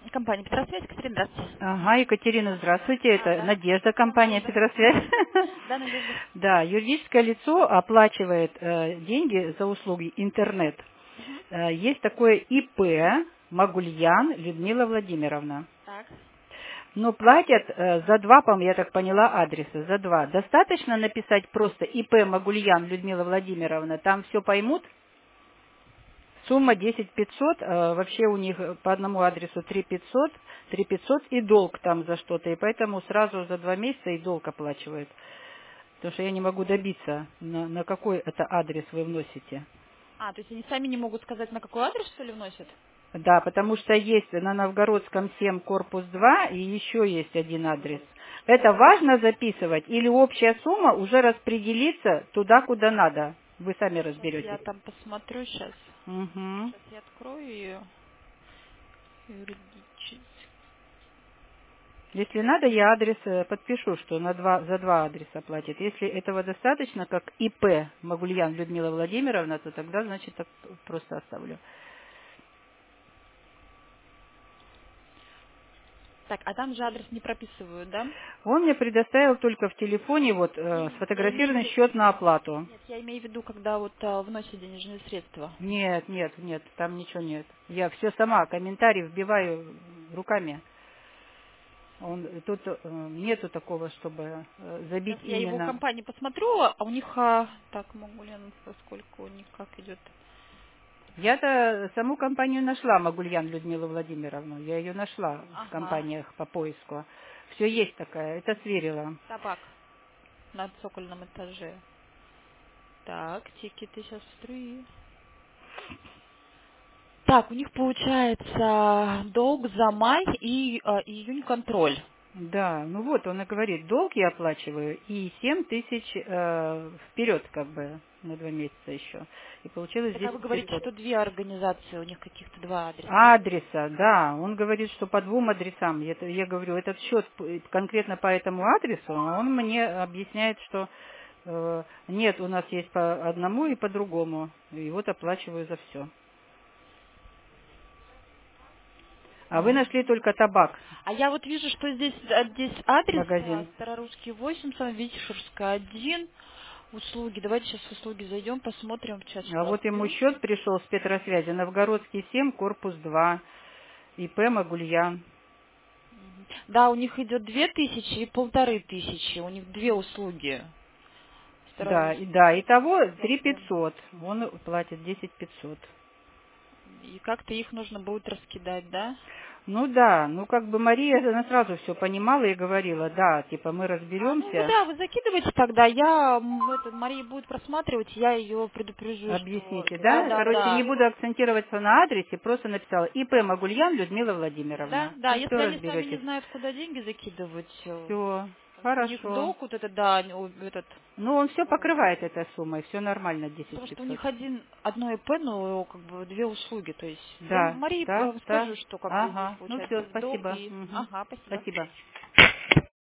Компания Петросвязь, Екатерина, здравствуйте. Ага, Екатерина, здравствуйте. Это Да. Надежда, компания Надежда. Петросвязь. Да, Надежда. Да, юридическое лицо оплачивает деньги за услуги интернет. Мгм. Есть такое ИП Магульян Людмила Владимировна. Так. Но платят за два, по-моему, я так поняла, адреса, за два. Достаточно написать просто ИП Магульян Людмила Владимировна, там все поймут? Сумма 10 500, вообще у них по одному адресу 3 500 и долг там за что-то, и поэтому сразу за 2 месяца и долг оплачивают. Потому что я не могу добиться, на какой это адрес вы вносите. То есть они сами не могут сказать, на какой адрес, что ли, вносят? Да, потому что есть на Новгородском 7 корпус 2 и еще есть один адрес. Это важно записывать или общая сумма уже распределится туда, куда надо? Вы сами Сейчас я разберетесь. там посмотрю, сейчас. Угу. Сейчас я открою ее. Юридически. Если надо, я адрес подпишу, что за два адреса платит. Если этого достаточно, как ИП Магульян Людмила Владимировна, то тогда, значит, так просто оставлю. Так, а там же адрес не прописывают, да? Он мне предоставил только в телефоне Я имею в сфотографированный виду... счет на оплату. Нет, я имею в виду, когда вот вносят денежные средства. Нет, нет, нет, там ничего нет. Я все сама, комментарий вбиваю руками. Тут нету такого, чтобы забить Сейчас я его в именно. компании посмотрю, а у них... Так, могу ли, сколько у них, как идет... Я-то саму компанию нашла, Магульян Людмилу Владимировну. Я ее нашла в Ага. компаниях по поиску. Все есть такая, это сверила. Табак на цокольном этаже. Так, тикеты сейчас три. Так, у них получается долг за май и июнь контроль. Да, ну вот он и говорит, долг я оплачиваю и 7 тысяч вперед как бы на 2 месяца еще. И получилось Так а вы 10 говорите, 500. что две организации, у них каких-то два адреса. Адреса, да, он говорит, что по двум адресам. Я говорю, этот счет конкретно по этому адресу, а он мне объясняет, что нет, у нас есть по одному и по другому. И вот оплачиваю за все. А вы нашли только табак, А я вот вижу, что здесь адрес магазин. Старорусский 8, Витишевская 1, услуги. Давайте сейчас в услуги зайдем, посмотрим, сейчас А вот ему разберусь. счет пришел с Петросвязи. Новгородский 7, корпус 2, ИП Магульян. Да, у них идет 2000 и 1500. У них две услуги. Да, Старорусский да, итого 3 кафе. 500. Он платит 10 500. И как-то их нужно будет раскидать, да? Ну да, ну как бы Мария, она сразу все понимала и говорила, да, типа мы Ну вы разберемся, да, вы закидывайте тогда, Мария будет просматривать, я ее предупрежу, что объясните, да, да? да, Короче, не да. буду акцентироваться на адресе, просто написала ИП Магульян Людмила Да, Владимировна. да, И все если они сами не разберетесь. знают, куда деньги закидывать, Все, у них хорошо. долг вот это, да, этот, Ну, он все покрывает этой суммой, все нормально, 10 потому что у 500. них одно ИП, но как бы две услуги, то есть я Да, Марии да, да. скажу, что как бы здесь Ага, ну получается все, долг спасибо. и, Мгм. ага, спасибо. Спасибо.